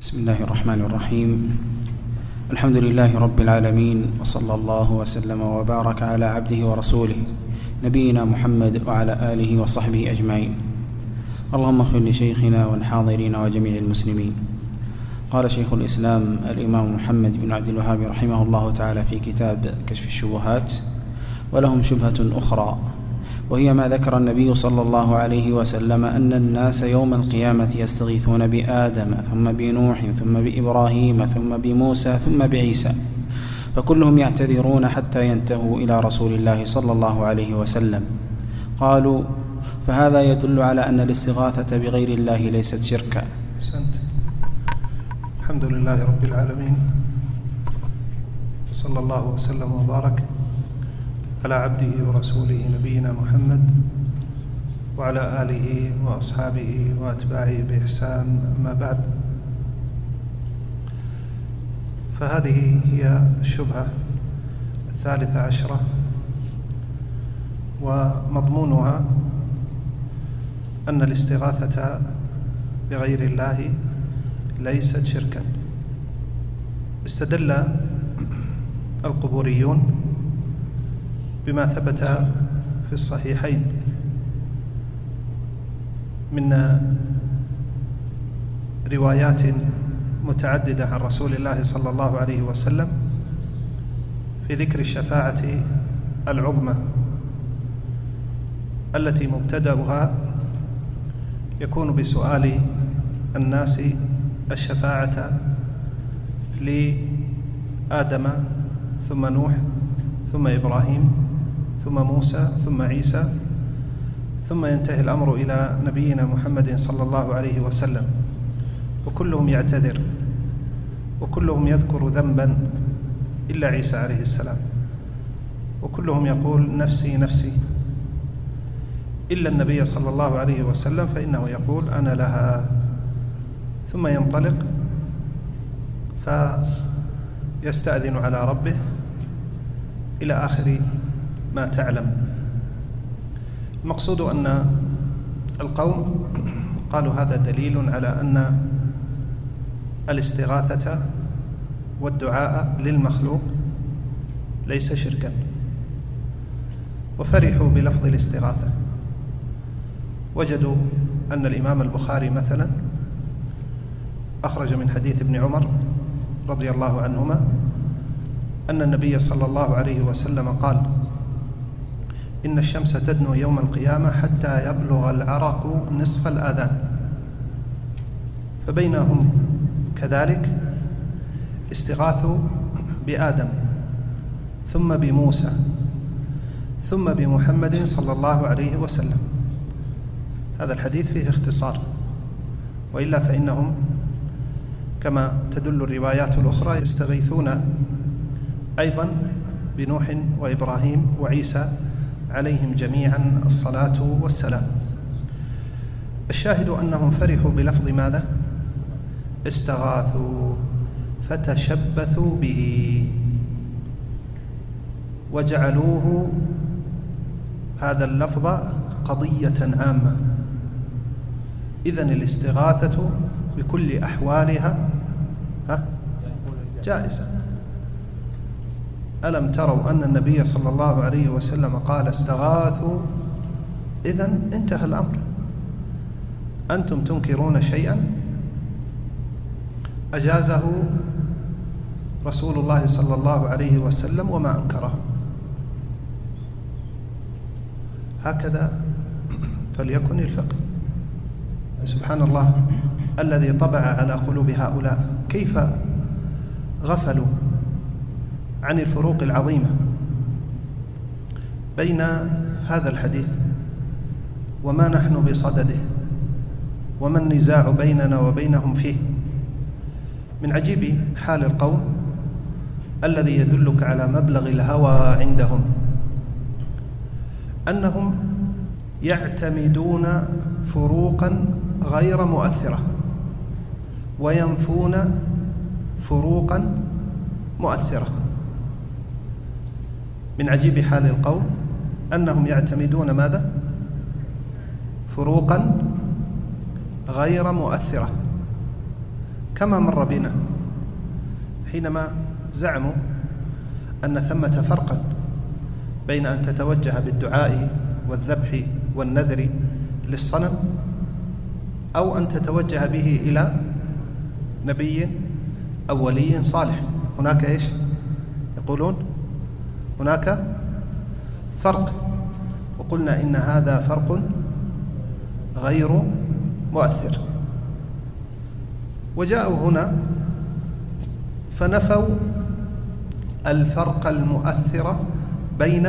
بسم الله الرحمن الرحيم. الحمد لله رب العالمين، وصلى الله وسلم وبارك على عبده ورسوله نبينا محمد وعلى آله وصحبه أجمعين. اللهم اغفر لشيخنا والحاضرين وجميع المسلمين. قال شيخ الإسلام الإمام محمد بن عبد الوهاب رحمه الله تعالى في كتاب كشف الشبهات: ولهم شبهة أخرى، وهي ما ذكر النبي صلى الله عليه وسلم أن الناس يوم القيامة يستغيثون بآدم ثم بنوح ثم بإبراهيم ثم بموسى ثم بعيسى، فكلهم يعتذرون حتى ينتهوا إلى رسول الله صلى الله عليه وسلم. قالوا: فهذا يدل على أن الاستغاثة بغير الله ليست شركا. الحمد لله رب العالمين، وصلى الله وسلم وبارك على عبده ورسوله نبينا محمد وعلى آله وأصحابه وأتباعه بإحسان. أما بعد، فهذه هي الشبهة 13، ومضمونها أن الاستغاثة بغير الله ليست شركا. استدل القبوريون بما ثبت في الصحيحين من روايات متعددة عن رسول الله صلى الله عليه وسلم في ذكر الشفاعة العظمى التي مبتدأها يكون بسؤال الناس الشفاعة لآدم ثم نوح ثم إبراهيم ثم موسى ثم عيسى، ثم ينتهي الأمر إلى نبينا محمد صلى الله عليه وسلم، وكلهم يعتذر وكلهم يذكر ذنبا إلا عيسى عليه السلام، وكلهم يقول نفسي نفسي، إلا النبي صلى الله عليه وسلم فإنه يقول أنا لها، ثم ينطلق فيستأذن على ربه إلى آخر ما تعلم. المقصود أن القوم قالوا هذا دليل على أن الاستغاثة والدعاء للمخلوق ليس شركا، وفرحوا بلفظ الاستغاثة. وجدوا أن الإمام البخاري مثلا أخرج من حديث ابن عمر رضي الله عنهما أن النبي صلى الله عليه وسلم قال: إن الشمس تدنو يوم القيامة حتى يبلغ العرق نصف الآذان، فبينهم كذلك استغاثوا بآدم ثم بموسى ثم بمحمد صلى الله عليه وسلم. هذا الحديث فيه اختصار، وإلا فإنهم كما تدل الروايات الأخرى يستغيثون أيضا بنوح وإبراهيم وعيسى عليهم جميعا الصلاة والسلام. الشاهد أنهم فرحوا بلفظ ماذا؟ استغاثوا، فتشبثوا به، وجعلوه هذا اللفظ قضية عامة. إذن الاستغاثة بكل أحوالها جائزة. ألم تروا أن النبي صلى الله عليه وسلم قال استغاثوا؟ إذن انتهى الأمر. أنتم تنكرون شيئا أجازه رسول الله صلى الله عليه وسلم وما أنكره. هكذا فليكن الفقه. سبحان الله الذي طبع على قلوب هؤلاء، كيف غفلوا عن الفروق العظيمة بين هذا الحديث وما نحن بصدده، وما النزاع بيننا وبينهم فيه. من عجيب حال القوم الذي يدلك على مبلغ الهوى عندهم أنهم يعتمدون فروقا غير مؤثرة وينفون فروقا مؤثرة. من عجيب حال القوم أنهم يعتمدون ماذا؟ فروقا غير مؤثرة، كما مر بنا حينما زعموا أن ثمة فرقا بين أن تتوجه بالدعاء والذبح والنذر للصنم أو أن تتوجه به إلى نبي أو ولي صالح. هناك إيش يقولون؟ هناك فرق، وقلنا إن هذا فرق غير مؤثر. وجاءوا هنا فنفوا الفرق المؤثر بين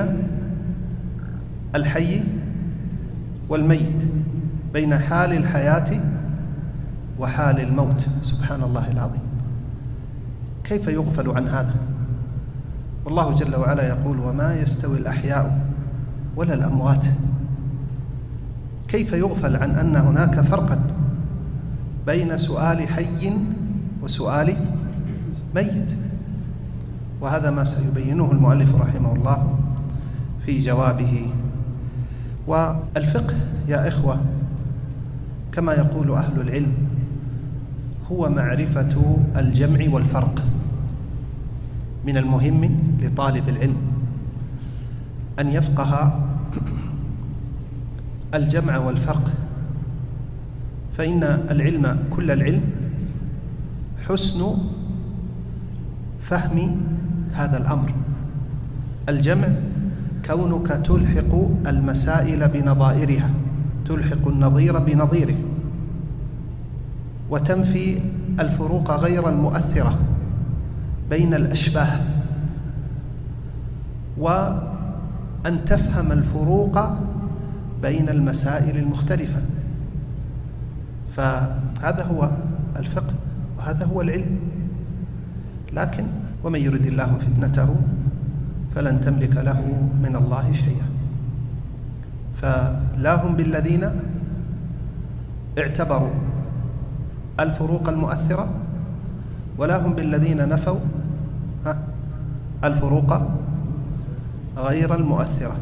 الحي والميت، بين حال الحياة وحال الموت. سبحان الله العظيم، كيف يغفل عن هذا؟ والله جل وعلا يقول: وما يستوي الأحياء ولا الأموات. كيف يغفل عن أن هناك فرقا بين سؤال حي وسؤال ميت؟ وهذا ما سيبينه المؤلف رحمه الله في جوابه. والفقه يا إخوة كما يقول أهل العلم هو معرفة الجمع والفرق. من المهم لطالب العلم أن يفقه الجمع والفرق، فإن العلم كل العلم حسن فهم هذا الأمر. الجمع كونك تلحق المسائل بنظائرها، تلحق النظير بنظيره، وتنفي الفروق غير المؤثرة بين الأشباه، وأن تفهم الفروق بين المسائل المختلفة. فهذا هو الفقه وهذا هو العلم. لكن ومن يرد الله فتنته فلن تملك له من الله شيئا. فلا هم بالذين اعتبروا الفروق المؤثرة، ولا هم بالذين نفوا الفروق غير المؤثرة.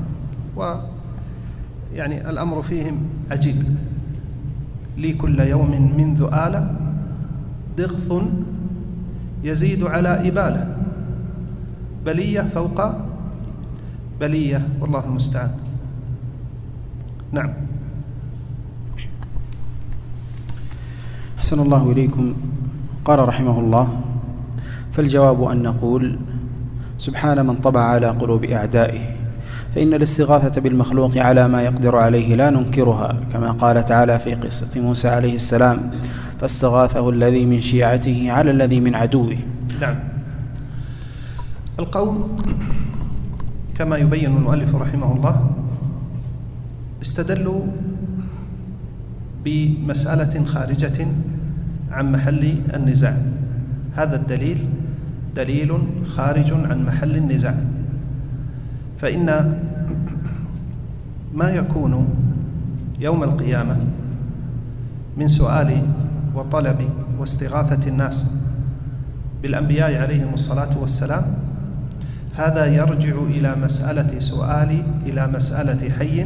ويعني الأمر فيهم عجيب. لي كل يوم منذ آلة ضغث يزيد على إبالة، بلية فوق بلية، والله المستعان. نعم. أحسن الله إليكم. قال رحمه الله: فالجواب أن نقول سبحان من طبع على قلوب أعدائه، فإن الاستغاثة بالمخلوق على ما يقدر عليه لا ننكرها، كما قال تعالى في قصة موسى عليه السلام: فاستغاثه الذي من شيعته على الذي من عدوه. نعم. القوم كما يبين المؤلف رحمه الله استدلوا بمسألة خارجة عن محل النزاع. هذا الدليل دليل خارج عن محل النزاع، فإن ما يكون يوم القيامة من سؤال وطلب واستغاثة الناس بالأنبياء عليهم الصلاة والسلام، هذا يرجع إلى مسألة سؤال، إلى مسألة حي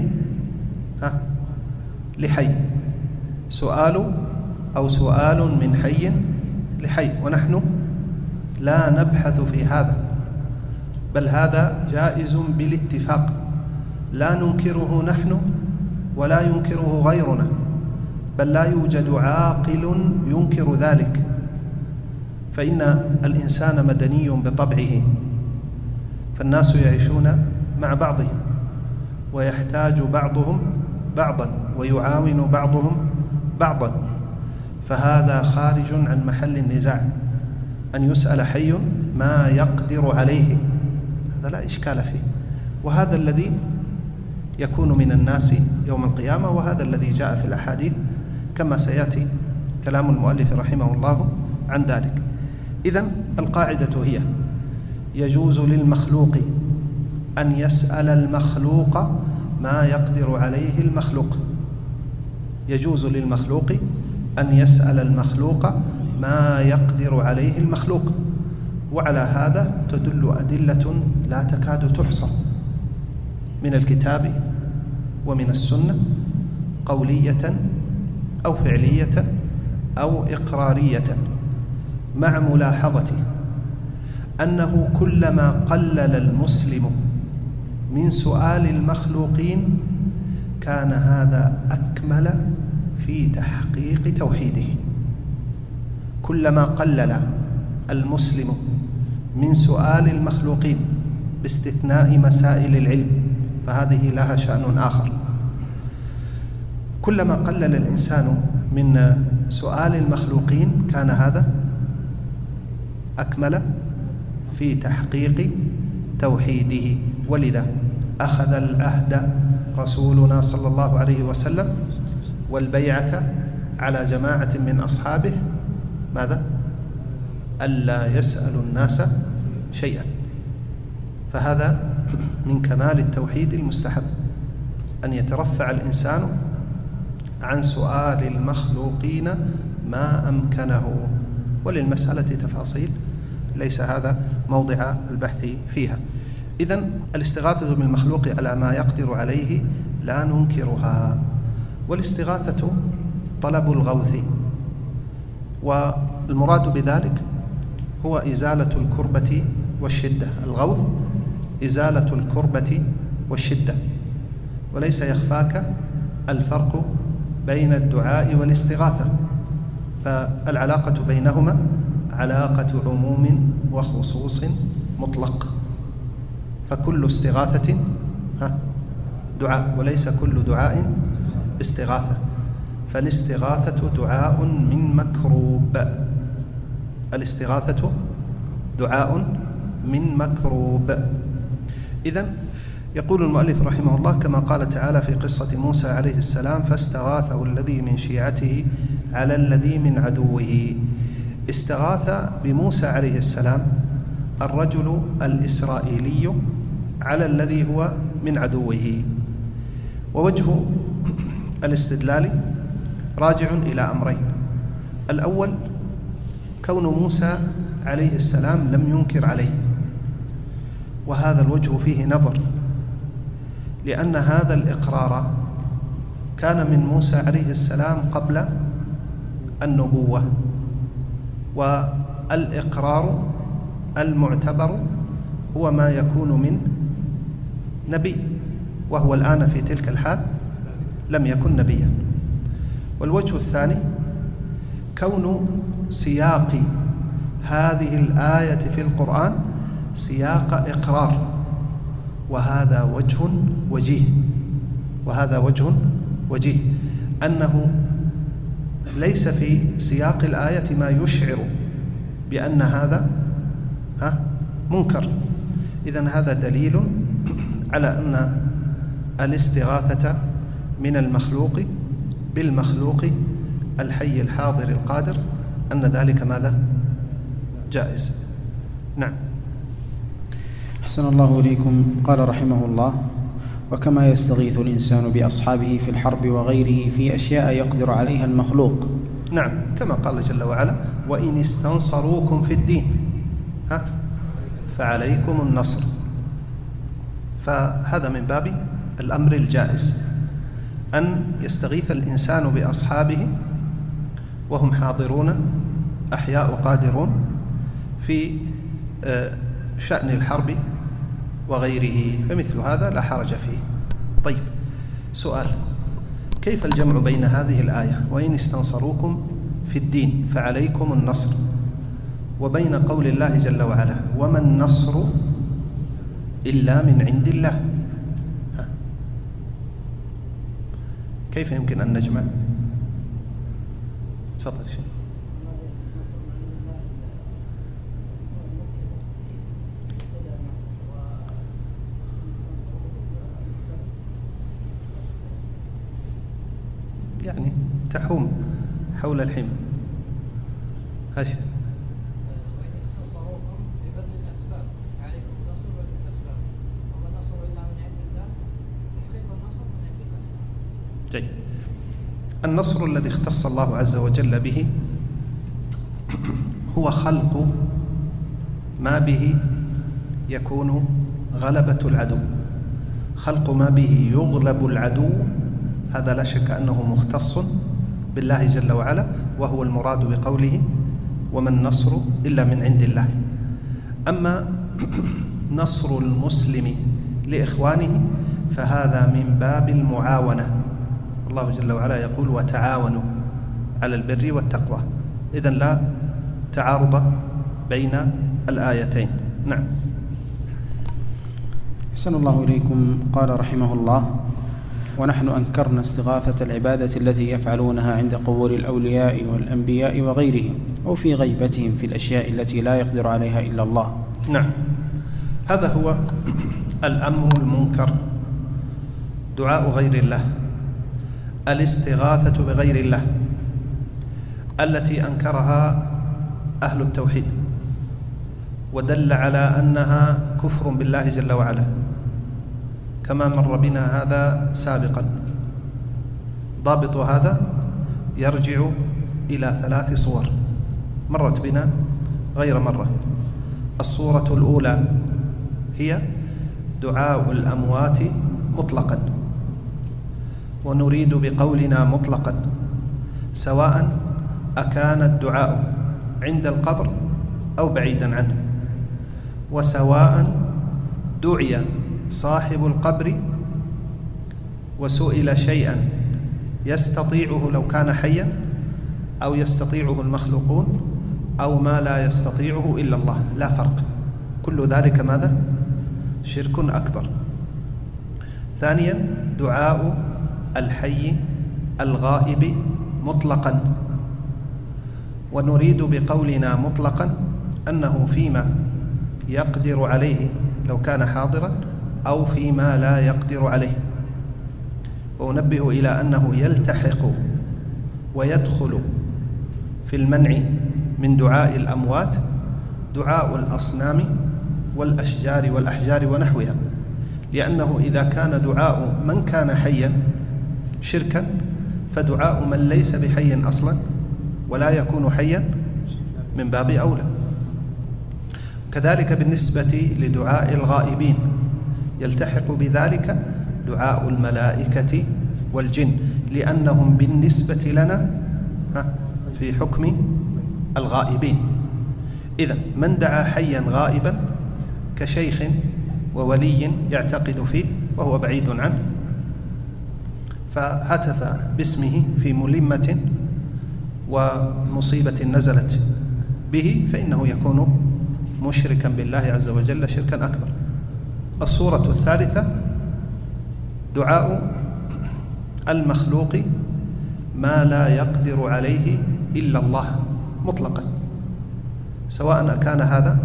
لحي، سؤال أو سؤال من حي لحي، ونحن لا نبحث في هذا، بل هذا جائز بالاتفاق، لا ننكره نحن ولا ينكره غيرنا، بل لا يوجد عاقل ينكر ذلك. فإن الإنسان مدني بطبعه، فالناس يعيشون مع بعضهم، ويحتاج بعضهم بعضا، ويعاون بعضهم بعضا، فهذا خارج عن محل النزاع. أن يسأل حي ما يقدر عليه، هذا لا إشكال فيه، وهذا الذي يكون من الناس يوم القيامة، وهذا الذي جاء في الأحاديث كما سيأتي كلام المؤلف رحمه الله عن ذلك. إذن القاعدة هي: يجوز للمخلوق أن يسأل المخلوق ما يقدر عليه المخلوق، يجوز للمخلوق أن يسأل المخلوق ما يقدر عليه المخلوق. وعلى هذا تدل أدلة لا تكاد تحصى من الكتاب ومن السنة، قولية أو فعلية أو إقرارية. مع ملاحظة أنه كلما قلل المسلم من سؤال المخلوقين كان هذا أكمل في تحقيق توحيده. كلما قلل المسلم من سؤال المخلوقين باستثناء مسائل العلم فهذه لها شأن آخر، كلما قلل الإنسان من سؤال المخلوقين كان هذا أكمل في تحقيق توحيده. ولذا أخذ العهد رسولنا صلى الله عليه وسلم والبيعة على جماعة من أصحابه ماذا؟ ألا يسألوا الناس شيئا. فهذا من كمال التوحيد المستحب أن يترفع الإنسان عن سؤال المخلوقين ما أمكنه، وللمسألة تفاصيل ليس هذا موضع البحث فيها. إذن الاستغاثة بالمخلوق على ما يقدر عليه لا ننكرها، والاستغاثة طلب الغوث، والمراد بذلك هو إزالة الكربة والشدة. الغوث إزالة الكربة والشدة، وليس يخفاك الفرق بين الدعاء والاستغاثة، فالعلاقة بينهما علاقة عموم وخصوص مطلق، فكل استغاثة دعاء وليس كل دعاء استغاثة. فالاستغاثة دعاء من مكروب، الاستغاثة دعاء من مكروب. إذن يقول المؤلف رحمه الله كما قال تعالى في قصة موسى عليه السلام: فاستغاثه الذي من شيعته على الذي من عدوه. استغاث بموسى عليه السلام الرجل الإسرائيلي على الذي هو من عدوه. ووجه الاستدلال راجع إلى أمرين: الأول كون موسى عليه السلام لم ينكر عليه، وهذا الوجه فيه نظر، لأن هذا الإقرار كان من موسى عليه السلام قبل النبوة، والإقرار المعتبر هو ما يكون من نبي، وهو الآن في تلك الحال لم يكن نبيا. والوجه الثاني كون سياق هذه الآية في القرآن سياق إقرار، وهذا وجه وجيه، وهذا وجه وجيه أنه ليس في سياق الآية ما يشعر بأن هذا منكر. إذن هذا دليل على أن الاستغاثة من المخلوق بالمخلوق الحي الحاضر القادر أن ذلك ماذا؟ جائز. نعم. أحسن الله إليكم. قال رحمه الله: وكما يستغيث الإنسان بأصحابه في الحرب وغيره في أشياء يقدر عليها المخلوق. نعم، كما قال جل وعلا: وإن استنصروكم في الدين فعليكم النصر. فهذا من باب الأمر الجائز أن يستغيث الإنسان بأصحابه وهم حاضرون أحياء قادرون في شأن الحرب وغيره، فمثل هذا لا حرج فيه. طيب، سؤال: كيف الجمع بين هذه الآية وإن استنصروكم في الدين فعليكم النصر وبين قول الله جل وعلا: وما النصر إلا من عند الله؟ كيف يمكن أن نجمع؟ تفضل شيء. يعني تحوم حول الحمى. هاشم. وإن استنصروكم ببذل الأسباب عليكم النصر بالأسباب، وما النصر إلا من عند الله، تحقيق النصر من عند الله. جيد. النصر الذي اختص الله عز وجل به هو خلق ما به يكون غلبة العدو، خلق ما به يغلب العدو. هذا لا شك أنه مختص بالله جل وعلا، وهو المراد بقوله: وما النصر إلا من عند الله. أما نصر المسلم لإخوانه فهذا من باب المعاونة. الله جل وعلا يقول وتعاونوا على البر والتقوى، إذن لا تعارض بين الآيتين. نعم. أحسن الله إليكم. قال رحمه الله: ونحن أنكرنا استغاثة العبادة التي يفعلونها عند قبور الأولياء والأنبياء وغيرهم أو في غيبتهم في الأشياء التي لا يقدر عليها إلا الله. نعم، هذا هو الأمر المنكر، دعاء غير الله، الاستغاثة بغير الله التي أنكرها أهل التوحيد ودل على أنها كفر بالله جل وعلا، كما مر بنا هذا سابقا. ضابط هذا يرجع إلى 3 صور مرت بنا غير مرة. الصورة الأولى هي دعاء الأموات مطلقا، ونريد بقولنا مطلقا سواء أكان الدعاء عند القبر أو بعيدا عنه، وسواء دعي صاحب القبر وسئل شيئا يستطيعه لو كان حيا أو يستطيعه المخلوقون أو ما لا يستطيعه إلا الله، لا فرق، كل ذلك ماذا؟ شرك أكبر. ثانيا دعاء الحي الغائب مطلقا، ونريد بقولنا مطلقا أنه فيما يقدر عليه لو كان حاضرا أو فيما لا يقدر عليه. وأنبه إلى أنه يلتحق ويدخل في المنع من دعاء الأموات دعاء الأصنام والأشجار والأحجار ونحوها، لأنه إذا كان دعاء من كان حيا شركا فدعاء من ليس بحي أصلا ولا يكون حيا من باب أولى. كذلك بالنسبة لدعاء الغائبين يلتحق بذلك دعاء الملائكة والجن، لأنهم بالنسبة لنا في حكم الغائبين. إذن من دعا حيا غائبا كشيخ وولي يعتقد فيه وهو بعيد عنه فهتف باسمه في ملمة ومصيبة نزلت به فإنه يكون مشركا بالله عز وجل شركا أكبر. الصورة الثالثة دعاء المخلوق ما لا يقدر عليه إلا الله مطلقا، سواء كان هذا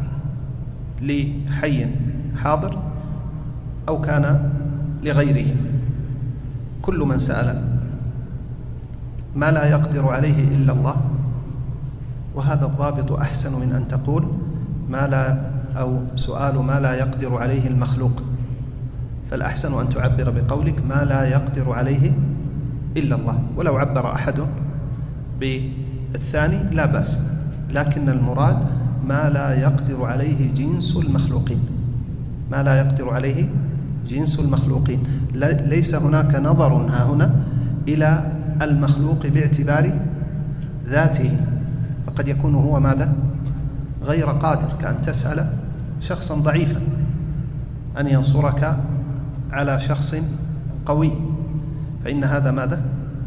لحي حاضر أو كان لغيره. كل من سأل ما لا يقدر عليه إلا الله، وهذا الضابط أحسن من أن تقول ما لا أو سؤال ما لا يقدر عليه المخلوق، فالأحسن أن تعبر بقولك ما لا يقدر عليه إلا الله. ولو عبر أحد بالثاني لا بأس، لكن المراد ما لا يقدر عليه جنس المخلوقين، ما لا يقدر عليه جنس المخلوقين. ليس هناك نظر ها هنا إلى المخلوق باعتبار ذاته، فقد يكون هو ماذا؟ غير قادر، كأن تسأل شخصا ضعيفا أن ينصرك على شخص قوي، فإن هذا ماذا؟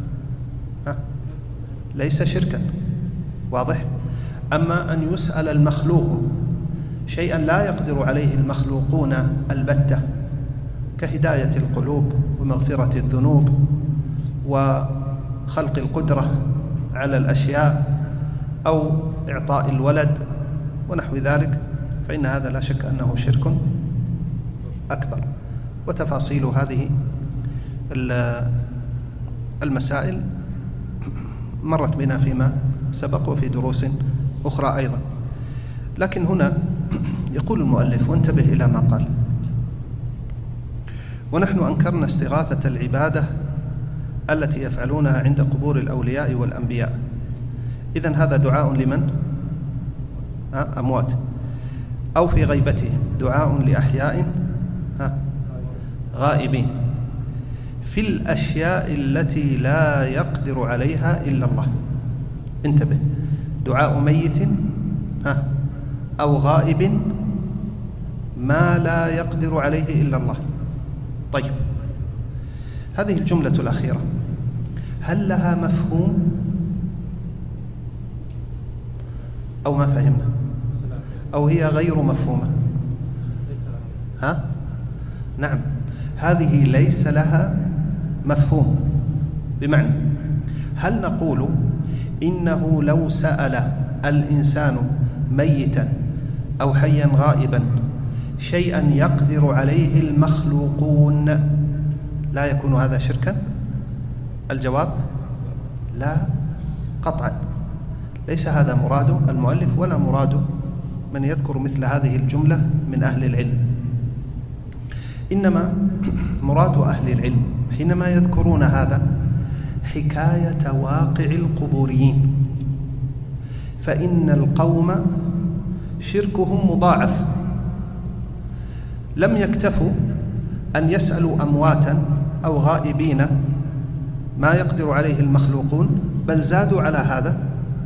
ليس شركا، واضح؟ أما أن يسأل المخلوق شيئا لا يقدر عليه المخلوقون البتة كهداية القلوب ومغفرة الذنوب وخلق القدرة على الأشياء أو إعطاء الولد ونحو ذلك، فإن هذا لا شك أنه شرك أكبر. وتفاصيل هذه المسائل مرت بنا فيما سبق وفي دروس أخرى أيضا. لكن هنا يقول المؤلف، وانتبه إلى ما قال: ونحن أنكرنا استغاثة العبادة التي يفعلونها عند قبور الأولياء والأنبياء. إذن هذا دعاء لمن؟ أموات، أو في غيبتهم، دعاء لأحياء غائبين في الأشياء التي لا يقدر عليها إلا الله. انتبه، دعاء ميت أو غائب ما لا يقدر عليه إلا الله. طيب، هذه الجملة الأخيرة هل لها مفهوم أو ما فهمنا، أو هي غير مفهومة؟ نعم، هذه ليس لها مفهوم. بمعنى هل نقول إنه لو سأل الإنسان ميتا أو حيا غائبا شيئا يقدر عليه المخلوقون لا يكون هذا شركا؟ الجواب لا قطعا، ليس هذا مراد المؤلف ولا مراد من يذكر مثل هذه الجملة من أهل العلم. إنما مراد أهل العلم حينما يذكرون هذا حكاية واقع القبوريين، فإن القوم شركهم مضاعف، لم يكتفوا أن يسألوا أمواتا أو غائبين ما يقدر عليه المخلوقون، بل زادوا على هذا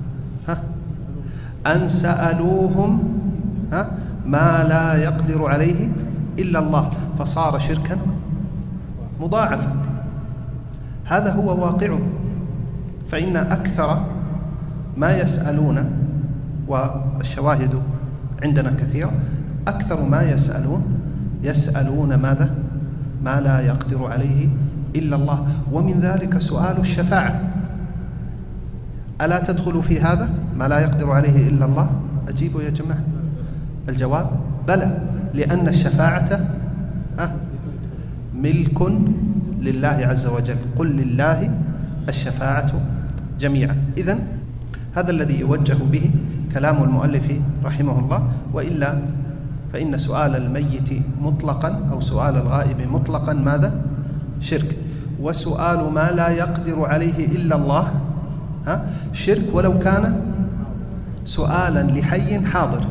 أن سألوهم ما لا يقدر عليه إلا الله، فصار شركا مضاعفا. هذا هو واقعه. فإن أكثر ما يسألون، والشواهد عندنا كثيرة، أكثر ما يسألون ماذا؟ ما لا يقدر عليه إلا الله، ومن ذلك سؤال الشفاعة. ألا تدخل في هذا ما لا يقدر عليه إلا الله؟ أجيبوا يا جماعة. الجواب بلى، لأن الشفاعة ملك لله عز وجل، قل لله الشفاعة جميعا. إذن هذا الذي يوجه به كلام المؤلف رحمه الله، وإلا فإن سؤال الميت مطلقا أو سؤال الغائب مطلقا ماذا؟ شرك. وسؤال ما لا يقدر عليه إلا الله شرك، ولو كان سؤالا لحي حاضر.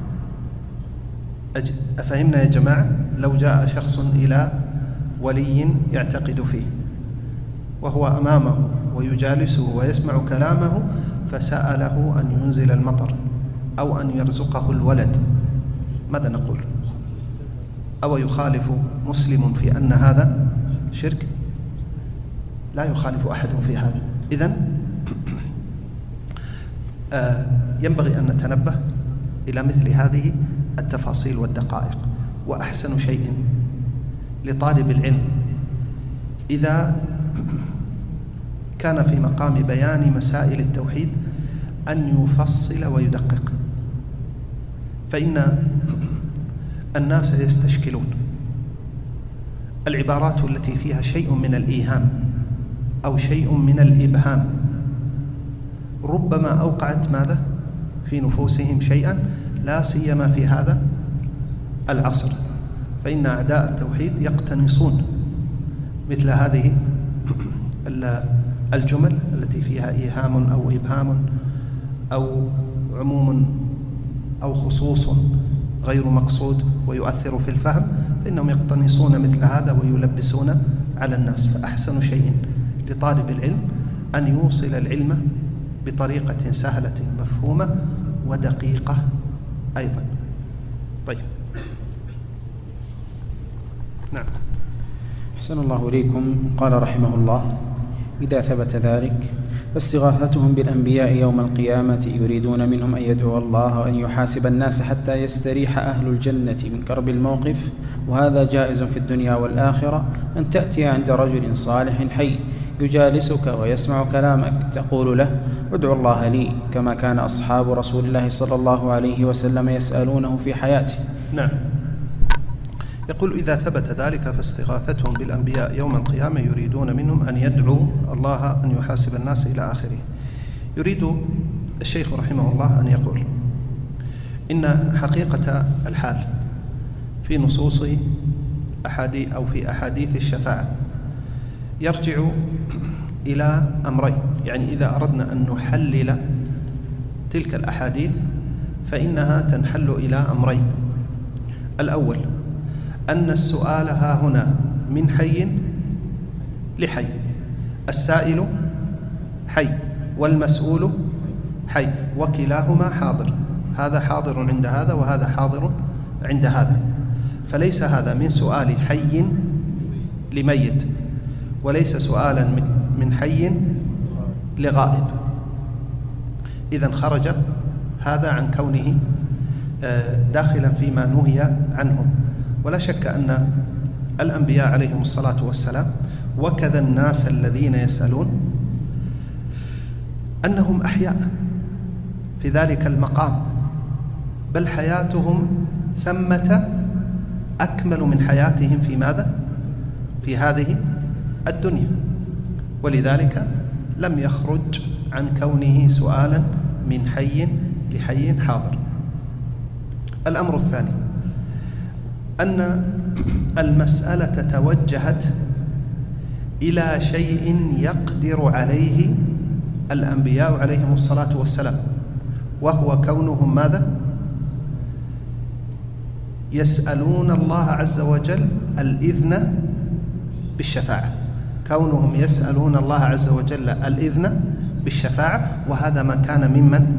أفهمنا يا جماعة؟ لو جاء شخص إلى ولي يعتقد فيه وهو أمامه ويجالسه ويسمع كلامه، فسأله أن ينزل المطر أو أن يرزقه الولد، ماذا نقول؟ أو يخالف مسلم في أن هذا شرك؟ لا يخالف أحد في هذا. إذن ينبغي أن نتنبه إلى مثل هذه التفاصيل والدقائق. وأحسن شيء لطالب العلم إذا كان في مقام بيان مسائل التوحيد أن يفصل ويدقق، فإن الناس يستشكلون العبارات التي فيها شيء من الإيهام أو شيء من الإبهام، ربما أوقعت ماذا؟ في نفوسهم شيئا، لا سيما في هذا العصر، فإن أعداء التوحيد يقتنصون مثل هذه الجمل التي فيها إيهام أو إبهام أو عموم أو خصوص غير مقصود ويؤثر في الفهم، فإنهم يقتنصون مثل هذا ويلبسون على الناس. فأحسن شيء لطالب العلم أن يوصل العلم بطريقة سهلة مفهومة ودقيقة أيضا. طيب، نعم. أحسن الله إليكم. قال رحمه الله: إذا ثبت ذلك فاستغاثتهم بالأنبياء يوم القيامة يريدون منهم أن يدعو الله أن يحاسب الناس حتى يستريح أهل الجنة من كرب الموقف، وهذا جائز في الدنيا والآخرة، أن تأتي عند رجل صالح حي يجالسك ويسمع كلامك تقول له: ادعو الله لي، كما كان أصحاب رسول الله صلى الله عليه وسلم يسألونه في حياته. نعم. يقول: إذا ثبت ذلك فاستغاثتهم بالأنبياء يوم القيامة يريدون منهم أن يدعوا الله أن يحاسب الناس إلى آخره. يريد الشيخ رحمه الله أن يقول إن حقيقة الحال في نصوص أو في أحاديث الشفاعة يرجع إلى أمرين. يعني إذا أردنا أن نحلل تلك الأحاديث فإنها تنحل إلى أمرين. الأول أن السؤال ها هنا من حي لحي، السائل حي والمسؤول حي، وكلاهما حاضر، هذا حاضر عند هذا وهذا حاضر عند هذا. فليس هذا من سؤال حي لميت، وليس سؤالا من حي لغائب. إذن خرج هذا عن كونه داخلا فيما نهي عنه. ولا شك أن الأنبياء عليهم الصلاة والسلام وكذا الناس الذين يسألون أنهم أحياء في ذلك المقام، بل حياتهم ثمة أكمل من حياتهم في ماذا؟ في هذه الدنيا. ولذلك لم يخرج عن كونه سؤالا من حي لحي حاضر. الأمر الثاني أن المسألة توجهت إلى شيء يقدر عليه الأنبياء عليهم الصلاة والسلام، وهو كونهم ماذا؟ يسألون الله عز وجل الإذن بالشفاعة، كونهم يسألون الله عز وجل الإذن بالشفاعة. وهذا ما كان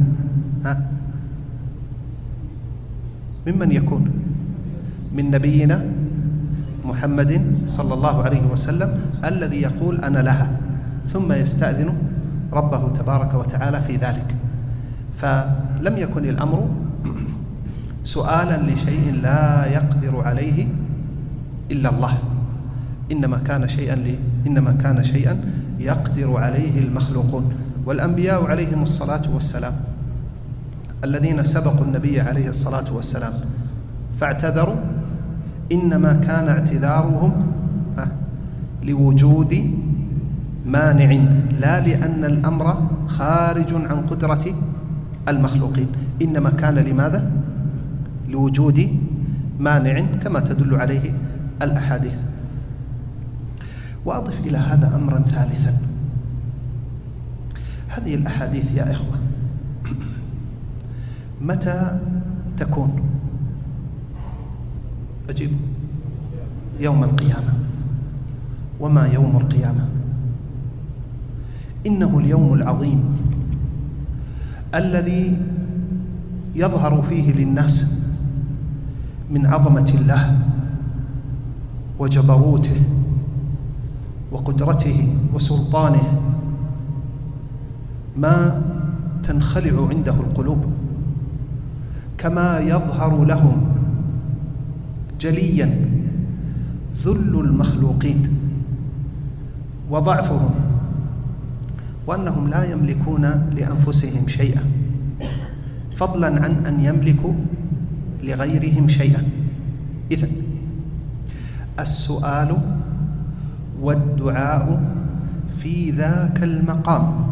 ممن يكون من نبينا محمد صلى الله عليه وسلم الذي يقول أنا لها، ثم يستأذن ربه تبارك وتعالى في ذلك. فلم يكن الأمر سؤالا لشيء لا يقدر عليه إلا الله، إنما كان شيئا يقدر عليه المخلوقون. والأنبياء عليهم الصلاة والسلام الذين سبقوا النبي عليه الصلاة والسلام فاعتذروا، إنما كان اعتذارهم لوجود مانع، لا لأن الأمر خارج عن قدرة المخلوقين، إنما كان لماذا؟ لوجود مانع كما تدل عليه الأحاديث. وأضف إلى هذا أمرا ثالثا. هذه الأحاديث يا إخوة متى تكون؟ أجيب. يوم القيامة. وما يوم القيامة؟ إنه اليوم العظيم الذي يظهر فيه للناس من عظمة الله وجبروته وقدرته وسلطانه ما تنخلع عنده القلوب، كما يظهر لهم جليا ذل المخلوقين وضعفهم، وأنهم لا يملكون لأنفسهم شيئا، فضلا عن أن يملكوا لغيرهم شيئا. إذن السؤال والدعاء في ذاك المقام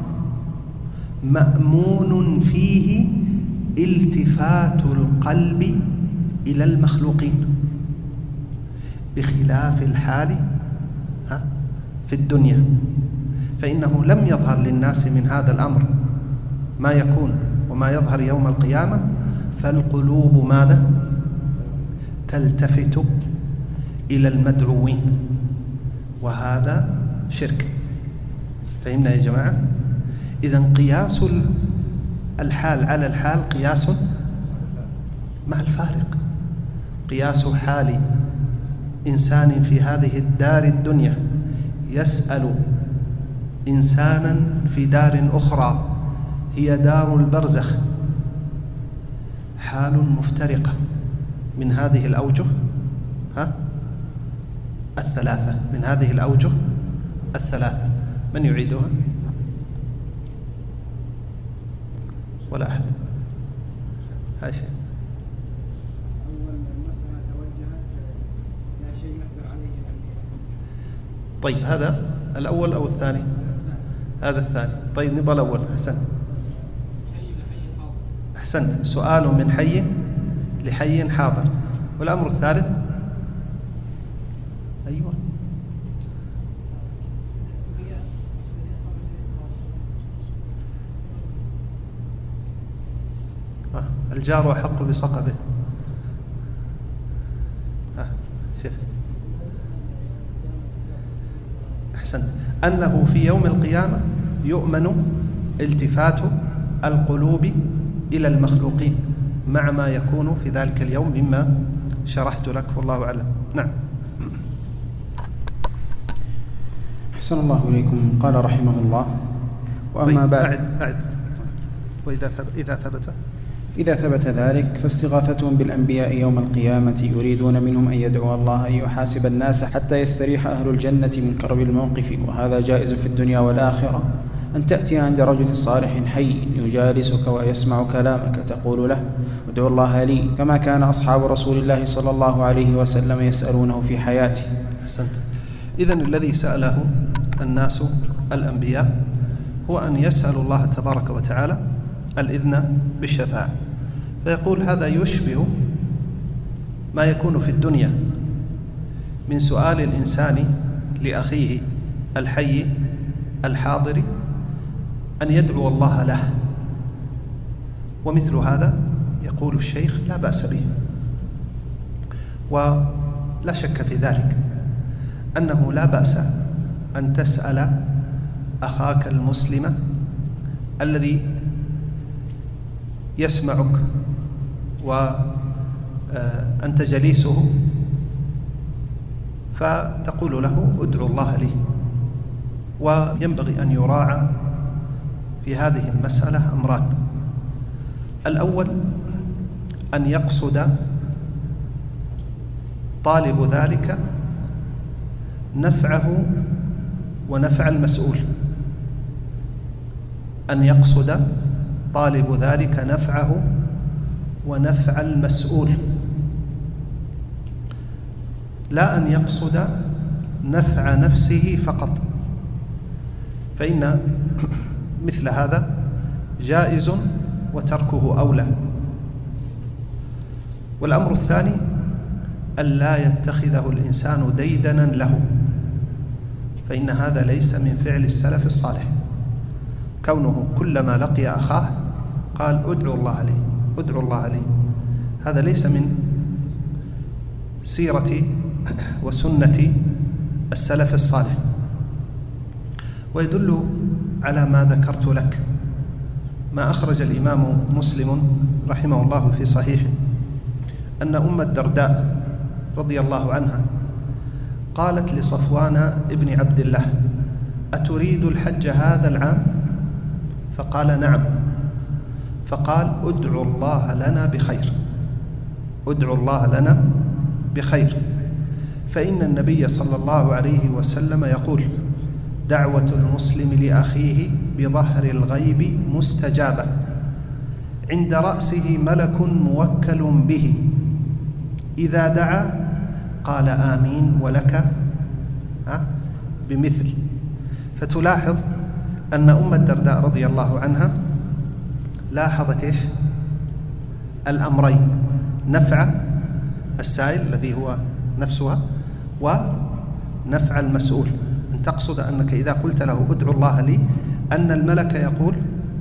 مأمون فيه التفات القلب إلى المخلوقين، بخلاف الحال في الدنيا، فإنه لم يظهر للناس من هذا الأمر ما يكون وما يظهر يوم القيامة، فالقلوب ماذا؟ تلتفت إلى المدعوين، وهذا شرك. فهمنا يا جماعة؟ إذن قياس الحال على الحال قياس مع الفارق. قياس حال إنسان في هذه الدار الدنيا يسأل إنسانا في دار أخرى هي دار البرزخ حال مفترقة من هذه الأوجه الثلاثة، من هذه الأوجه الثلاثة. من يعيدها؟ ولا أحد؟ هاي شيء. أول المسألة توجهت لا شيء يقدر عليه الأنبياء. طيب هذا الأول أو الثاني؟ هذا الثاني. طيب نبغى الأول. أحسنت. أحسنت. سؤال من حي لحي حاضر. والأمر الثالث؟ أيوة. الجار أحق بصقبه. شيخ. أحسنت. أنه في يوم القيامة يؤمن التفات القلوب إلى المخلوقين مع ما يكون في ذلك اليوم مما شرحت لك، والله أعلم. نعم. أحسن الله إليكم. قال رحمه الله: وأما بعد. أعد. وإذا إذا ثبت ذلك فاستغاثتهم بالأنبياء يوم القيامة يريدون منهم أن يدعو الله أن يحاسب الناس حتى يستريح أهل الجنة من كرب الموقف، وهذا جائز في الدنيا والآخرة. أن تأتي عند رجل صالح حي يجالسك ويسمع كلامك تقول له: ادعو الله لي، كما كان أصحاب رسول الله صلى الله عليه وسلم يسألونه في حياته. أحسنت. إذن الذي سأله الناس الأنبياء هو أن يسأل الله تبارك وتعالى الإذن بالشفاعة، فيقول: هذا يشبه ما يكون في الدنيا من سؤال الإنسان لأخيه الحي الحاضر أن يدعو الله له، ومثل هذا يقول الشيخ لا بأس به. ولا شك في ذلك أنه لا بأس أن تسأل أخاك المسلم الذي يسمعك وأنت جليسه، فتقول له: ادعو الله لي. وينبغي أن يراعى في هذه المسألة أمران: الأول أن يقصد طالب ذلك نفعه ونفع المسؤول، أن يقصد طالب ذلك نفعه ونفع المسؤول، لا أن يقصد نفع نفسه فقط، فإن مثل هذا جائز وتركه أولى. والأمر الثاني ألا يتخذه الإنسان ديدنا له، فإن هذا ليس من فعل السلف الصالح، كونه كلما لقي أخاه قال: ادعو الله لي، ادعو الله لي. هذا ليس من سيرة وسنة السلف الصالح. ويدل على ما ذكرت لك ما أخرج الإمام مسلم رحمه الله في صحيحه أن أم الدرداء رضي الله عنها قالت لصفوان ابن عبد الله: أتريد الحج هذا العام؟ فقال: نعم. فقال: ادعو الله لنا بخير، ادعو الله لنا بخير، فإن النبي صلى الله عليه وسلم يقول: دعوة المسلم لأخيه بظهر الغيب مستجابة، عند رأسه ملك موكل به، إذا دعا قال آمين ولك بمثل. فتلاحظ أن أم الدرداء رضي الله عنها لاحظت الأمرين: نفع السائل الذي هو نفسها، ونفع المسؤول. أن تقصد أنك إذا قلت له ادعو الله لي أن الملك يقول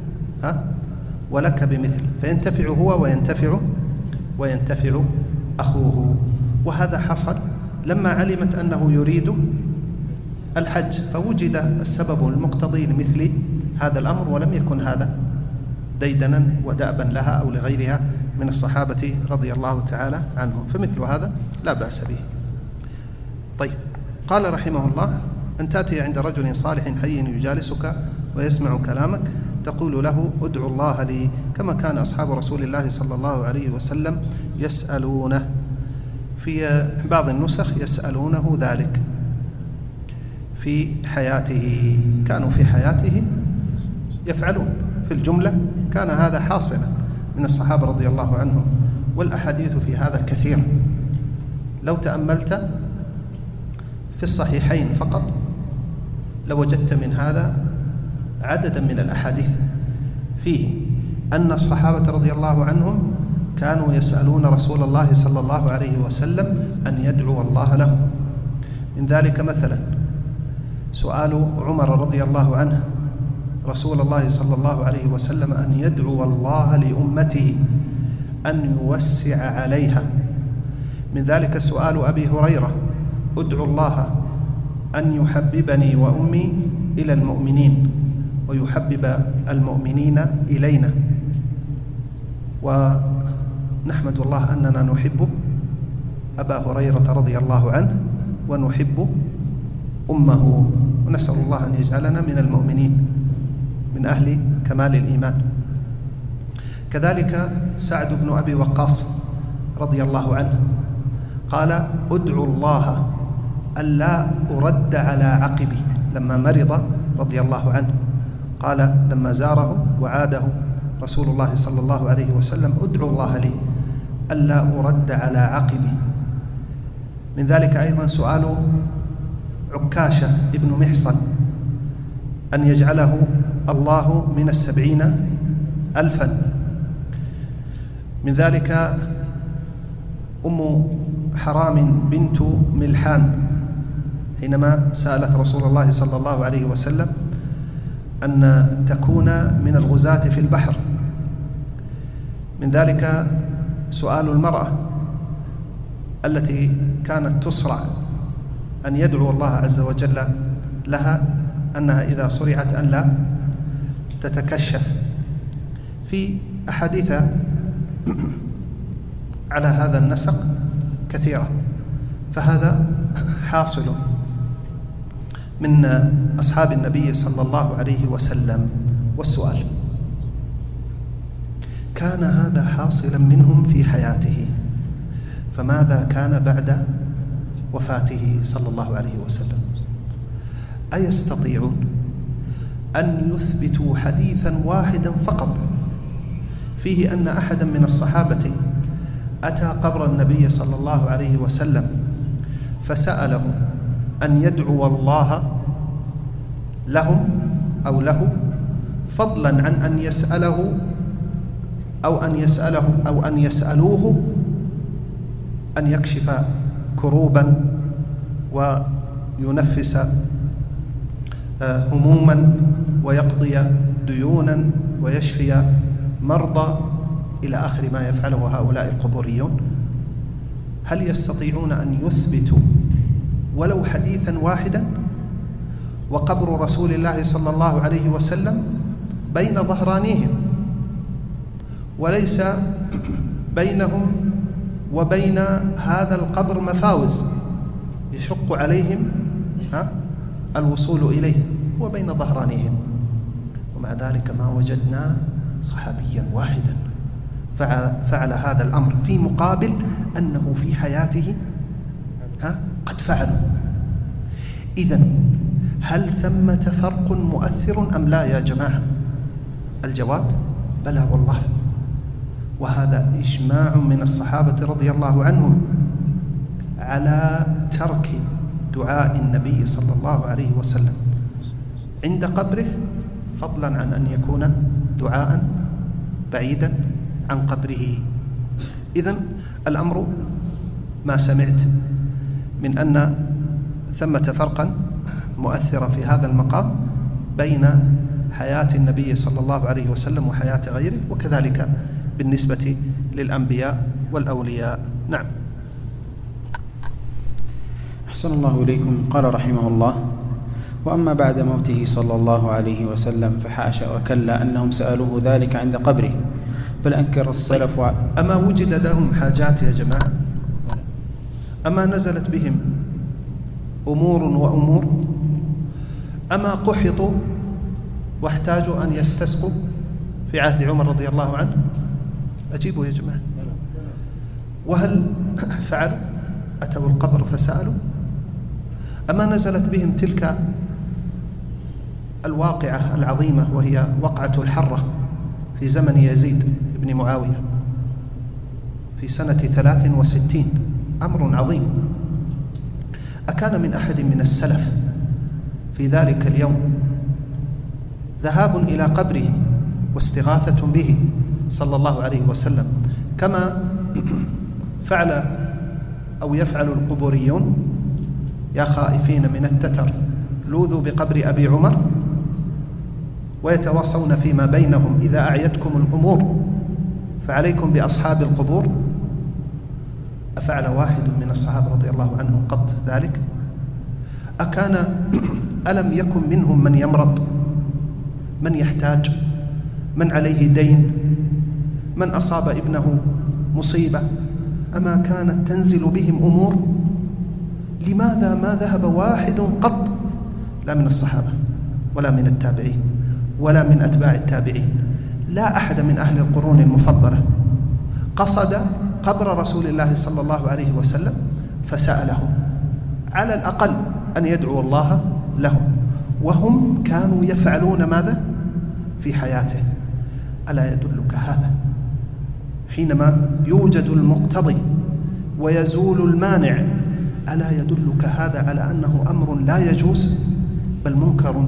ولك بمثل، فينتفع هو وينتفع أخوه. وهذا حصل لما علمت أنه يريد الحج، فوجد السبب المقتضي لمثل هذا الأمر، ولم يكن هذا ديدنا ودأبا لها أو لغيرها من الصحابة رضي الله تعالى عنهم، فمثل هذا لا بأس به. طيب، قال رحمه الله: أن تأتي عند رجل صالح حي يجالسك ويسمع كلامك تقول له: ادعو الله لي، كما كان أصحاب رسول الله صلى الله عليه وسلم يسألونه. في بعض النسخ يسألونه ذلك في حياته، كانوا في حياته يفعلون. في الجملة كان هذا حاصلا من الصحابة رضي الله عنهم، والأحاديث في هذا كثيرة. لو تأملت في الصحيحين فقط لوجدت من هذا عددا من الأحاديث فيه أن الصحابة رضي الله عنهم كانوا يسألون رسول الله صلى الله عليه وسلم أن يدعو الله لهم. من ذلك مثلا سؤال عمر رضي الله عنه رسول الله صلى الله عليه وسلم أن يدعو الله لأمته أن يوسع عليها. من ذلك سؤال أبي هريرة: ادعو الله أن يحببني وأمي إلى المؤمنين. ويحبب المؤمنين إلينا، ونحمد الله أننا نحب أبا هريرة رضي الله عنه ونحب أمه، ونسأل الله أن يجعلنا من المؤمنين من أهل كمال الإيمان. كذلك سعد بن أبي وقاص رضي الله عنه قال: أدعو الله ألا أرد على عقبي، لما مرض رضي الله عنه قال لما زاره وعاده رسول الله صلى الله عليه وسلم: أدعو الله لي ألا أرد على عقبي. من ذلك أيضا سؤال عكاشة ابن محصن أن يجعله الله من 70,000. من ذلك أم حرام بنت ملحان حينما سألت رسول الله صلى الله عليه وسلم أن تكون من الغزاة في البحر. من ذلك سؤال المرأة التي كانت تصرع أن يدعو الله عز وجل لها أنها إذا صرعت أن لا تتكشف. في أحاديث على هذا النسق كثيرة، فهذا حاصل من أصحاب النبي صلى الله عليه وسلم. والسؤال: كان هذا حاصلا منهم في حياته، فماذا كان بعد وفاته صلى الله عليه وسلم؟ أيستطيعون أن يثبتوا حديثا واحدا فقط فيه أن أحدا من الصحابة أتى قبر النبي صلى الله عليه وسلم فسأله أن يدعو الله لهم أو له، فضلا عن أن يسأله أو أن يسألوه أن يكشف كروبا وينفس هموما ويقضي ديونا ويشفي مرضى إلى آخر ما يفعله هؤلاء القبوريون؟ هل يستطيعون أن يثبتوا ولو حديثا واحدا؟ وقبر رسول الله صلى الله عليه وسلم بين ظهرانيهم، وليس بينهم وبين هذا القبر مفاوز يشق عليهم الوصول إليه، وبين ظهرانيهم، ومع ذلك ما وجدنا صحابيا واحدا فعل هذا الأمر، في مقابل أنه في حياته قد فعلوا. إذن هل ثمة فرق مؤثر أم لا يا جماعة؟ الجواب: بلى والله، وهذا إجماع من الصحابة رضي الله عنهم على ترك دعاء النبي صلى الله عليه وسلم عند قبره، فضلا عن أن يكون دعاء بعيدا عن قبره. إذن الأمر ما سمعت من أن ثمة فرقا مؤثرا في هذا المقام بين حياة النبي صلى الله عليه وسلم وحياة غيره، وكذلك بالنسبة للأنبياء والأولياء. نعم. أحسن الله إليكم. قال رحمه الله: وأما بعد موته صلى الله عليه وسلم فحاشا وكلا أنهم سألوه ذلك عند قبره، بل أنكر السلف. أما وجد لهم حاجات يا جماعة؟ أما نزلت بهم أمور وأمور؟ أما قحطوا واحتاجوا أن يستسقوا في عهد عمر رضي الله عنه؟ أجيبوا يا جماعة. وهل فعلوا؟ أتوا القبر فسألوا؟ أما نزلت بهم تلك الواقعة العظيمة وهي وقعة الحرة في زمن يزيد بن معاوية في سنة 63، أمر عظيم. أكان من أحد من السلف في ذلك اليوم ذهاب إلى قبره واستغاثة به صلى الله عليه وسلم، كما فعل أو يفعل القبوريون: يا خائفين من التتر لوذوا بقبر أبي عمر، ويتواصون فيما بينهم: إذا أعيتكم الأمور فعليكم بأصحاب القبور. أفعل واحد من الصحابة رضي الله عنهم قط ذلك؟ ألم يكن منهم من يمرض من يحتاج، من عليه دين، من أصاب ابنه مصيبة، أما كانت تنزل بهم أمور؟ لماذا ما ذهب واحد قط، لا من الصحابة ولا من التابعين ولا من أتباع التابعين، لا أحد من أهل القرون المفضلة قصد قبر رسول الله صلى الله عليه وسلم فسألهم، على الأقل أن يدعو الله لهم، وهم كانوا يفعلون ماذا في حياته؟ ألا يدلك هذا؟ حينما يوجد المقتضي ويزول المانع، ألا يدلك هذا على أنه أمر لا يجوز بل منكر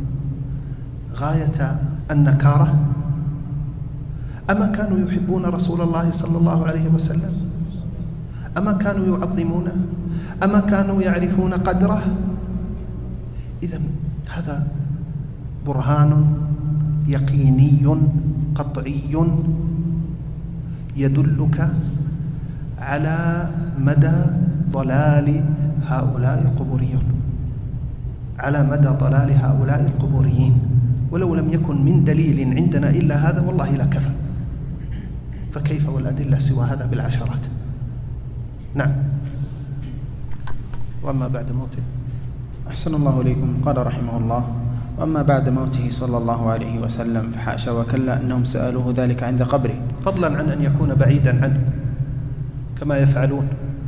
غاية النكارة؟ أما كانوا يحبون رسول الله صلى الله عليه وسلم؟ أما كانوا يعظمونه؟ أما كانوا يعرفون قدره؟ إذن هذا برهان يقيني قطعي يدلك على مدى ضلال هؤلاء القبوريون، على مدى ضلال هؤلاء القبوريين. ولو لم يكن من دليل عندنا إلا هذا والله لكفى، فكيف والأدلة سوى هذا بالعشرات. نعم. وأما بعد موته، أحسن الله إليكم. قال رحمه الله: وأما بعد موته صلى الله عليه وسلم فحاشا وكلا أنهم سألوه ذلك عند قبره، فضلا عن أن يكون بعيدا عنه كما يفعلون.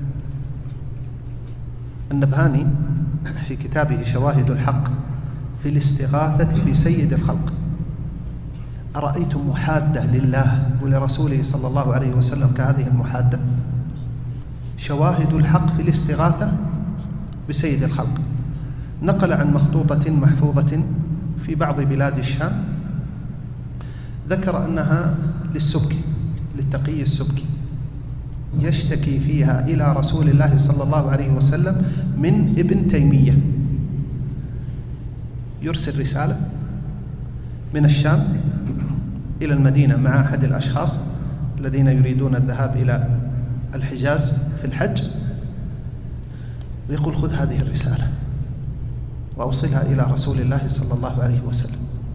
النبهاني في كتابه شواهد الحق في الاستغاثة بسيد الخلق: أرأيتم محادة لله ولرسوله صلى الله عليه وسلم كهذه المحادة؟ شواهد الحق في الاستغاثة بسيد الخلق. نقل عن مخطوطة محفوظة في بعض بلاد الشام، ذكر أنها للسبكي، للتقي السبكي، يشتكي فيها إلى رسول الله صلى الله عليه وسلم من ابن تيمية. يرسل رسالة من الشام إلى المدينة مع أحد الأشخاص الذين يريدون الذهاب إلى الحجاز في الحج، ويقول: خذ هذه الرسالة وأوصلها إلى رسول الله صلى الله عليه وسلم.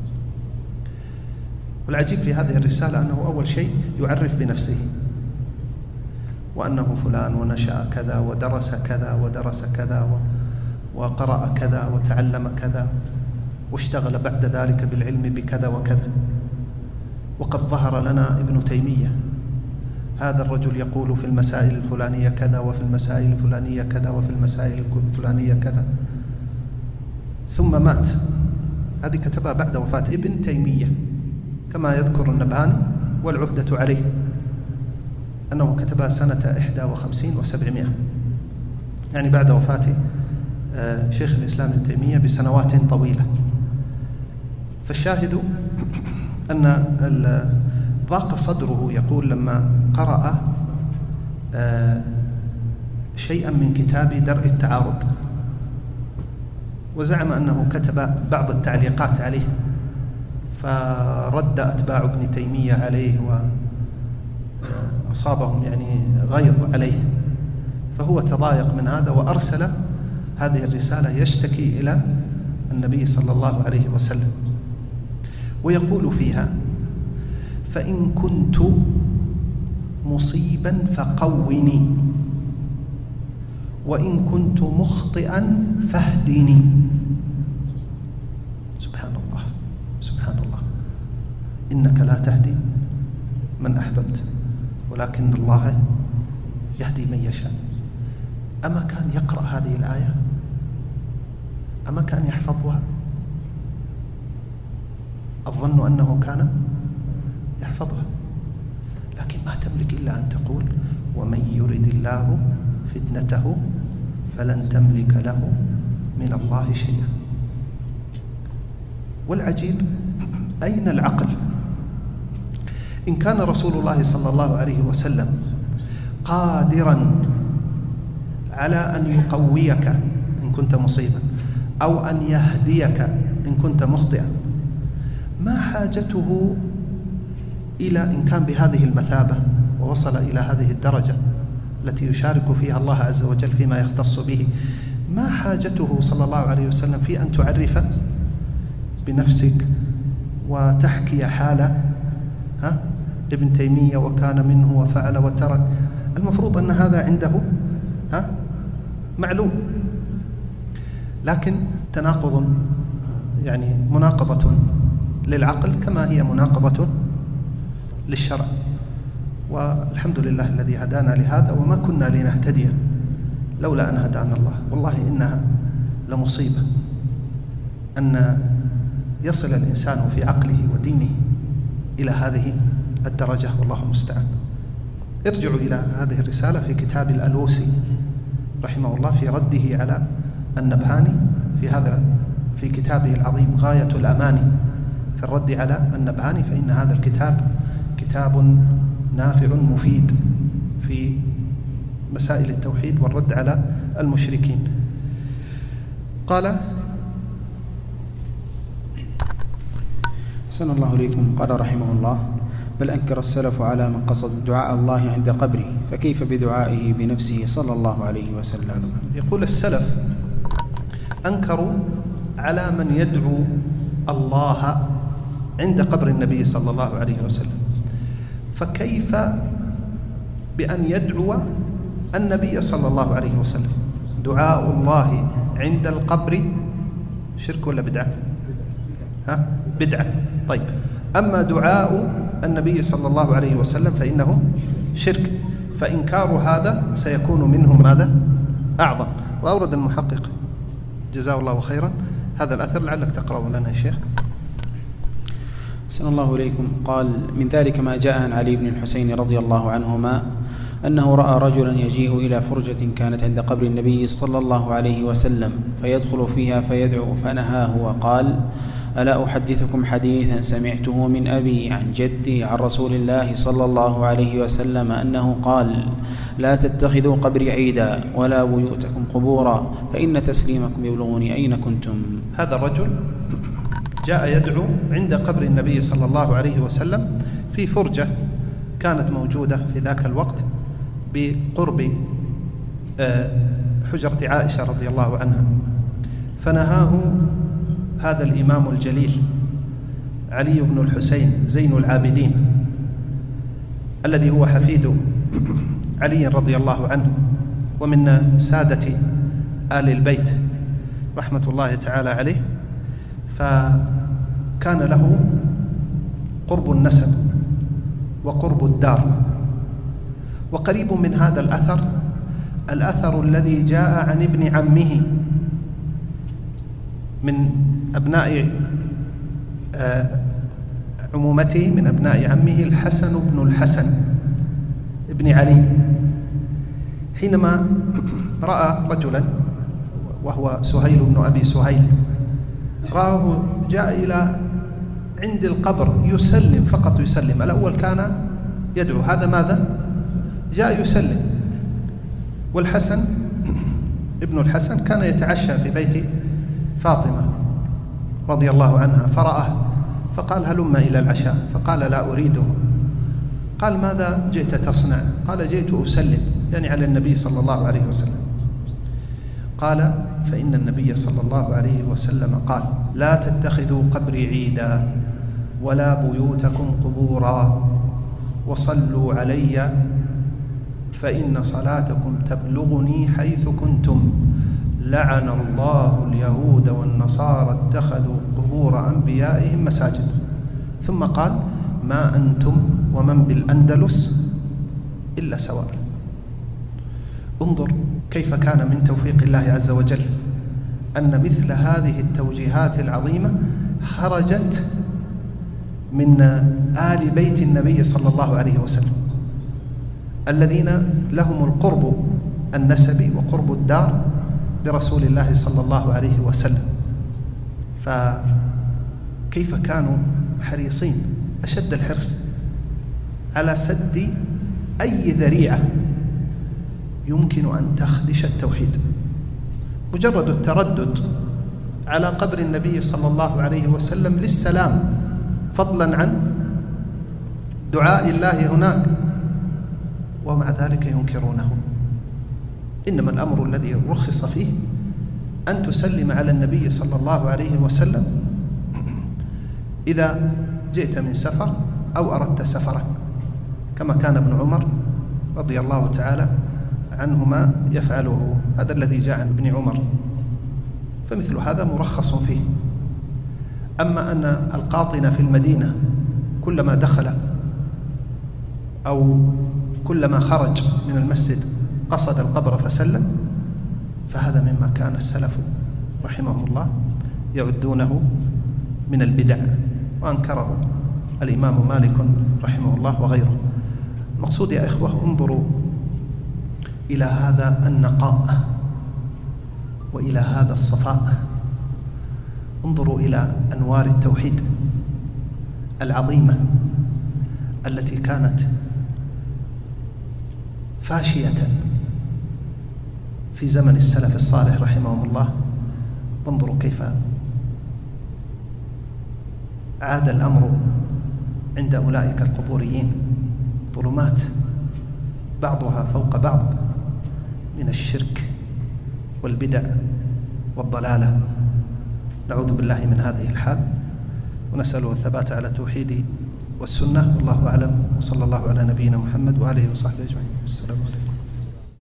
والعجيب في هذه الرسالة أنه أول شيء يعرف بنفسه، وأنه فلان ونشأ كذا ودرس كذا ودرس كذا وقرأ كذا وتعلم كذا واشتغل بعد ذلك بالعلم بكذا وكذا، وقد ظهر لنا ابن تيمية هذا الرجل يقول في المسائل الفلانية كذا وفي المسائل الفلانية كذا وفي المسائل الفلانية كذا، ثم مات. هذه كتبها بعد وفاة ابن تيمية كما يذكر النبهاني، والعهدة عليه أنه كتبها سنة 51 و700، يعني بعد وفاة شيخ الإسلام ابن تيمية بسنوات طويلة. فالشاهد أن ضاق صدره، يقول لما قرأ شيئا من كتاب درء التعارض، وزعم أنه كتب بعض التعليقات عليه، فرد أتباع ابن تيمية عليه وأصابهم يعني غيظ عليه، فهو تضايق من هذا وأرسل هذه الرسالة يشتكي إلى النبي صلى الله عليه وسلم، ويقول فيها: فإن كنت مصيبا فقوني، وإن كنت مخطئا فاهدني. سبحان الله، سبحان الله. إنك لا تهدي من أحببت ولكن الله يهدي من يشاء. أما كان يقرأ هذه الآية؟ أما كان يحفظها؟ أظن أنه كان يحفظها، لكن ما تملك إلا أن تقول: ومن يرد الله فتنته فلن تملك له من الله شيئا. والعجيب أين العقل؟ إن كان رسول الله صلى الله عليه وسلم قادرا على أن يقويك إن كنت مصيبا أو أن يهديك إن كنت مخطئا، ما حاجته إلى إن كان بهذه المثابة ووصل إلى هذه الدرجة التي يشارك فيها الله عز وجل فيما يختص به، ما حاجته صلى الله عليه وسلم في أن تعرف بنفسك وتحكي حالة ابن تيمية وكان منه وفعل وترك، المفروض أن هذا عنده معلوم، لكن تناقض يعني مناقضة للعقل كما هي مناقضة للشرع. والحمد لله الذي هدانا لهذا، وما كنا لنهتدي لولا أن هدانا الله. والله إنها لمصيبة أن يصل الإنسان في عقله ودينه إلى هذه الدرجة، والله المستعان. ارجعوا إلى هذه الرسالة في كتاب الألوسي رحمه الله في رده على النبهاني في كتابه العظيم غاية الأماني في الرد على النبهاني، فإن هذا الكتاب كتاب نافع مفيد في مسائل التوحيد والرد على المشركين. قال: أحسن الله إليكم. قال رحمه الله: بل أنكر السلف على من قصد دعاء الله عند قبره، فكيف بدعائه بنفسه صلى الله عليه وسلم؟ يقول السلف أنكروا على من يدعو الله عند قبر النبي صلى الله عليه وسلم، فكيف بأن يدعو النبي صلى الله عليه وسلم؟ دعاء الله عند القبر شرك ولا بدعة؟ بدعة. طيب، أما دعاء النبي صلى الله عليه وسلم فإنه شرك، فإنكار هذا سيكون منهم ماذا؟ أعظم. وأورد المحقق جزاه الله خيرا هذا الأثر، لعلك تقرأه لنا يا شيخ. أحسن الله إليكم. قال: من ذلك ما جاء عن علي بن الحسين رضي الله عنهما أنه رأى رجلا يجيء إلى فرجة كانت عند قبر النبي صلى الله عليه وسلم فيدخل فيها فيدعو، فنهاه وقال: ألا أحدثكم حديثا سمعته من أبي عن جدي عن رسول الله صلى الله عليه وسلم أنه قال: لا تتخذوا قبري عيدا ولا بيوتكم قبورا، فإن تسليمكم يبلغني أين كنتم. هذا الرجل جاء يدعو عند قبر النبي صلى الله عليه وسلم في فرجة كانت موجودة في ذاك الوقت بقرب حجرة عائشة رضي الله عنها، فنهاه هذا الإمام الجليل علي بن الحسين زين العابدين الذي هو حفيد علي رضي الله عنه ومن سادة آل البيت رحمة الله تعالى عليه، فكان له قرب النسب وقرب الدار. وقريب من هذا الأثر الذي جاء عن ابن عمه من أبناء عمومته، من أبناء عمه الحسن بن الحسن ابن علي، حينما رأى رجلا وهو سهيل بن أبي سهيل، رآه جاء إلى عند القبر يسلم، فقط يسلم. الأول كان يدعو، هذا ماذا؟ جاء يسلم. والحسن ابن الحسن كان يتعشى في بيت فاطمة رضي الله عنها، فرآه فقال: هلم إلى العشاء، فقال: لا أريده. قال: ماذا جئت تصنع؟ قال: جئت أسلم، يعني على النبي صلى الله عليه وسلم. قال: فإن النبي صلى الله عليه وسلم قال: لا تتخذوا قبري عيدا ولا بيوتكم قبورا وصلوا علي فإن صلاتكم تبلغني حيث كنتم، لعن الله اليهود والنصارى اتخذوا قبور أنبيائهم مساجد. ثم قال: ما أنتم ومن بالأندلس إلا سواء. انظر كيف كان من توفيق الله عز وجل أن مثل هذه التوجيهات العظيمة خرجت من آل بيت النبي صلى الله عليه وسلم الذين لهم القرب النسبي وقرب الدار برسول الله صلى الله عليه وسلم. فكيف كانوا حريصين أشد الحرص على سد أي ذريعة يمكن أن تخدش التوحيد. مجرد التردد على قبر النبي صلى الله عليه وسلم للسلام، فضلا عن دعاء الله هناك، ومع ذلك ينكرونه. إنما الأمر الذي رخص فيه أن تسلم على النبي صلى الله عليه وسلم إذا جئت من سفر أو أردت سفرا، كما كان ابن عمر رضي الله تعالى عنهما يفعله، هذا الذي جاء عن ابن عمر، فمثل هذا مرخص فيه. أما أن القاطن في المدينة كلما دخل أو كلما خرج من المسجد قصد القبر فسلم، فهذا مما كان السلف رحمهم الله يعدونه من البدع، وأنكره الإمام مالك رحمه الله وغيره. المقصود يا إخوة، انظروا إلى هذا النقاء وإلى هذا الصفاء، انظروا إلى أنوار التوحيد العظيمة التي كانت فاشية في زمن السلف الصالح رحمهم الله. وانظروا كيف عاد الأمر عند أولئك القبوريين، ظلمات بعضها فوق بعض من الشرك والبدع والضلالة. نعوذ بالله من هذه الحال، ونسأله الثبات على التوحيد والسنة. والله أعلم، وصلى الله على نبينا محمد وآله وصحبه أجمعين. السلام عليكم.